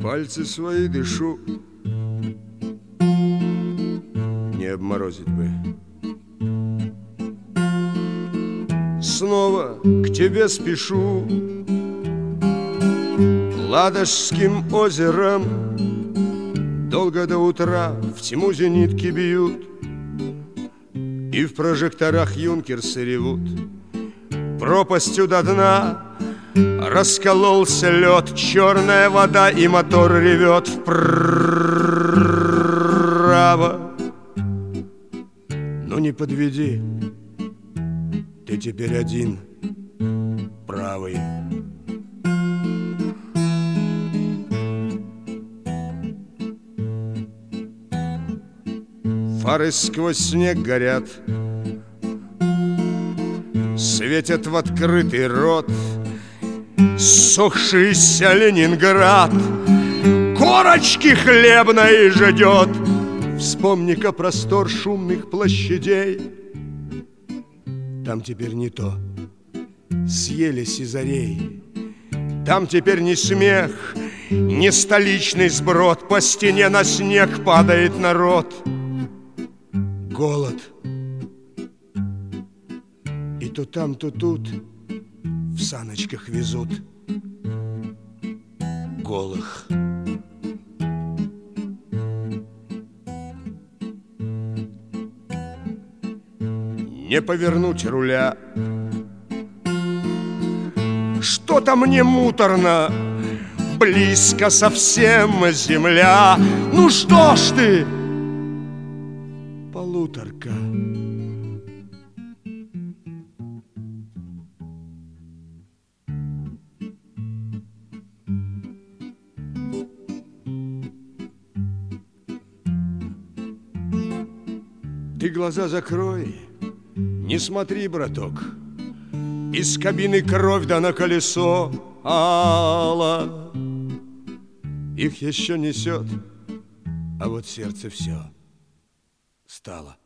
пальцы свои дышу, не обморозить бы. Снова к тебе спешу, Ладожским озером. Долго до утра в тьму зенитки бьют, и в прожекторах юнкерсы ревут. Пропастью до дна раскололся лед, черная вода, и мотор ревет вправо. Ну не подведи, ты теперь один, правый. Фары сквозь снег горят, светят в открытый рот. Сохшийся Ленинград корочки хлебной ждет. Вспомни-ка простор шумных площадей. Там теперь не то, съелись и зарей. Там теперь не смех, не столичный сброд. По стене на снег падает народ. Голод. И то там, то тут в саночках везут голых. Не повернуть руля. Что-то мне муторно, близко совсем земля. Ну что ж ты, полуторка. Ты глаза закрой, не смотри, браток. Из кабины кровь да на колесо ала. Их еще несет, а вот сердце все стало.